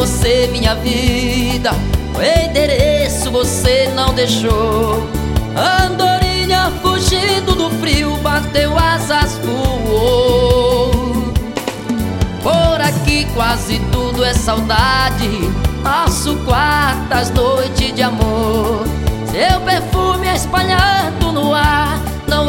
você minha vida, o endereço você não deixou. Andorinha fugindo do frio, bateu asas, voou. Por aqui quase tudo é saudade, nosso quarto às noites de amor. Seu perfume espalhado no ar não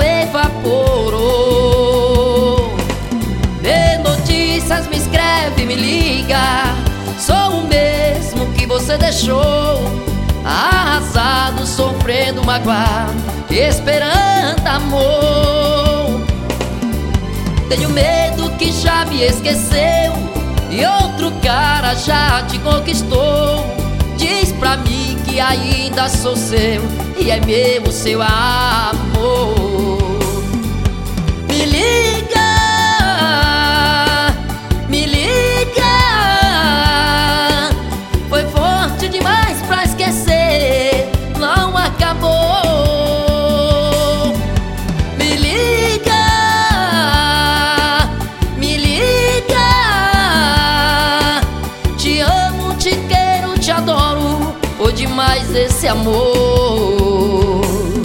evaporou. Vê notícias, me escreve, me liga, sou o mesmo que você deixou. Arrasado, sofrendo, magoado, esperando amor. Tenho medo que já me esqueceu e outro cara já te conquistou. Diz pra mim que ainda sou seu e é meu o seu amor. Me liga, me liga. Foi forte demais pra esquecer, não acabou. Me liga, me liga. Te amo, te quero, te adoro, foi demais esse amor.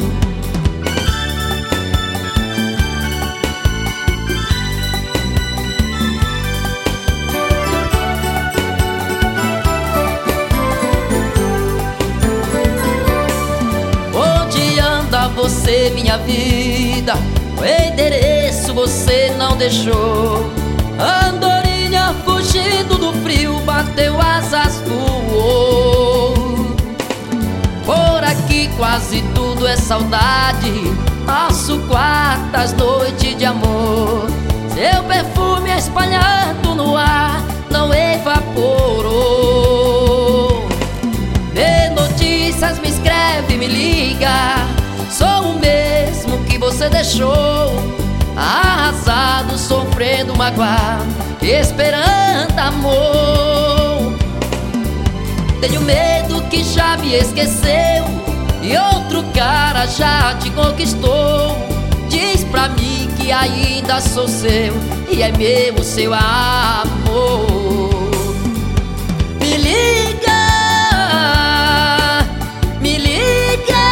Onde anda você minha vida, o endereço você não deixou. Andorinha fugindo do frio, bateu asas, voou. Por aqui quase tudo é saudade, nosso quarto às noites de amor. Seu perfume espalhado no ar não evaporou. Vê notícias, me escreve, me liga, sou o mesmo que você deixou. Arrasado, sofrendo, magoado, esperando amor. Tenho medo que já me esqueceu e outro cara já te conquistou. Diz pra mim que ainda sou seu e é meu o seu amor. Me liga, me liga.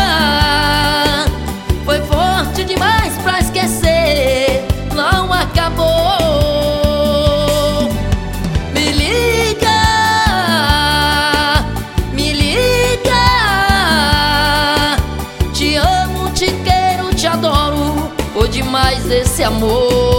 Foi forte demais pra esquecer, não acabou. Me liga, me liga. Te amo, te quero, te adoro, foi demais esse amor.